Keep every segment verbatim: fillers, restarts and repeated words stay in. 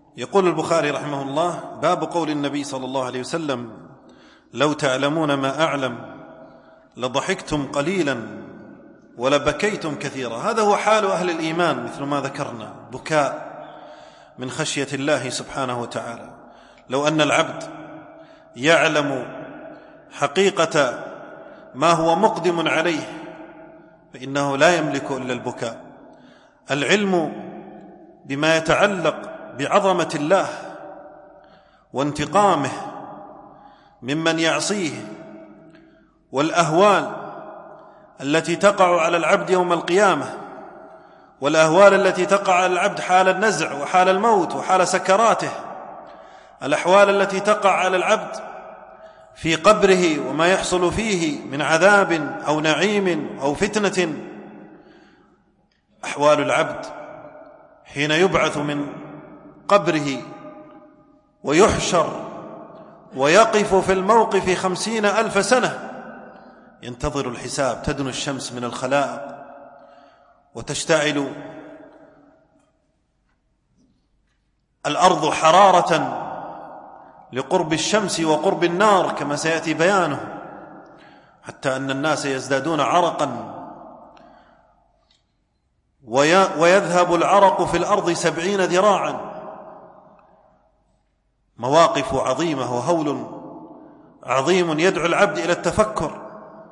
يقول البخاري رحمه الله: باب قول النبي صلى الله عليه وسلم: لو تعلمون ما أعلم لضحكتم قليلا ولبكيتم كثيرا. هذا هو حال أهل الإيمان مثل ما ذكرنا، بكاء من خشية الله سبحانه وتعالى. لو أن العبد يعلم حقيقة ما هو مقدم عليه فإنه لا يملك إلا البكاء. العلم بما يتعلق بعظمة الله وانتقامه ممن يعصيه، والأهوال التي تقع على العبد يوم القيامة، والأهوال التي تقع على العبد حال النزع وحال الموت وحال سكراته، الأحوال التي تقع على العبد في قبره وما يحصل فيه من عذاب أو نعيم أو فتنة، أحوال العبد حين يبعث من قبره ويحشر ويقف في الموقف خمسين ألف سنة ينتظر الحساب، تدنو الشمس من الخلائق وتشتعل الأرض حرارة لقرب الشمس وقرب النار كما سيأتي بيانه، حتى أن الناس يزدادون عرقا ويذهب العرق في الأرض سبعين ذراعا. مواقف عظيمة وهول عظيم يدعو العبد إلى التفكر،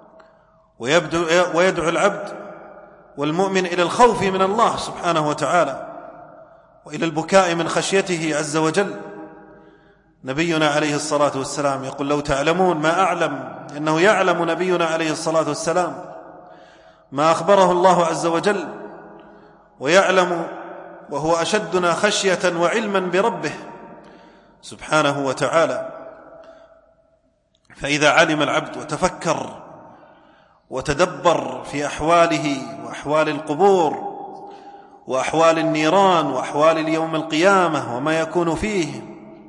ويدعو العبد والمؤمن إلى الخوف من الله سبحانه وتعالى وإلى البكاء من خشيته عز وجل. نبينا عليه الصلاة والسلام يقول: لو تعلمون ما أعلم، إنه يعلم نبينا عليه الصلاة والسلام ما أخبره الله عز وجل، ويعلم وهو أشدنا خشية وعلما بربه سبحانه وتعالى. فإذا علم العبد وتفكر وتدبر في أحواله وأحوال القبور وأحوال النيران وأحوال اليوم القيامة وما يكون فيه،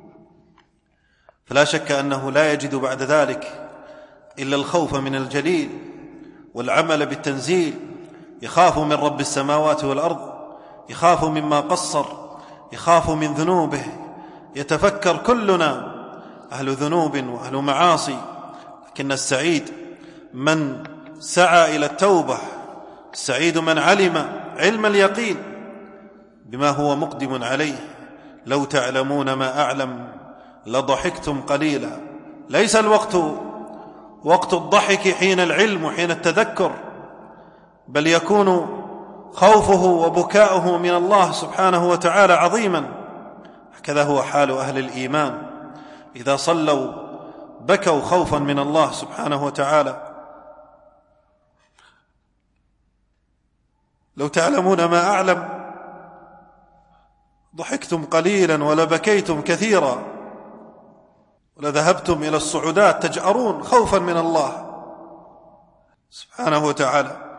فلا شك أنه لا يجد بعد ذلك إلا الخوف من الجليل والعمل بالتنزيل. يخاف من رب السماوات والأرض، يخاف مما قصر، يخاف من ذنوبه. يتفكر كلنا أهل ذنوب وأهل معاصي، لكن السعيد من سعى إلى التوبة، السعيد من علم علم اليقين بما هو مقدم عليه. لو تعلمون ما أعلم لضحكتم قليلا. ليس الوقت وقت الضحك حين العلم وحين التذكر، بل يكون خوفه وبكاؤه من الله سبحانه وتعالى عظيما. هكذا هو حال أهل الإيمان، إذا صلوا بكوا خوفا من الله سبحانه وتعالى. لو تعلمون ما أعلم ضحكتم قليلا ولبكيتم كثيرا، ولذهبتم إلى الصعودات تجأرون خوفا من الله سبحانه وتعالى.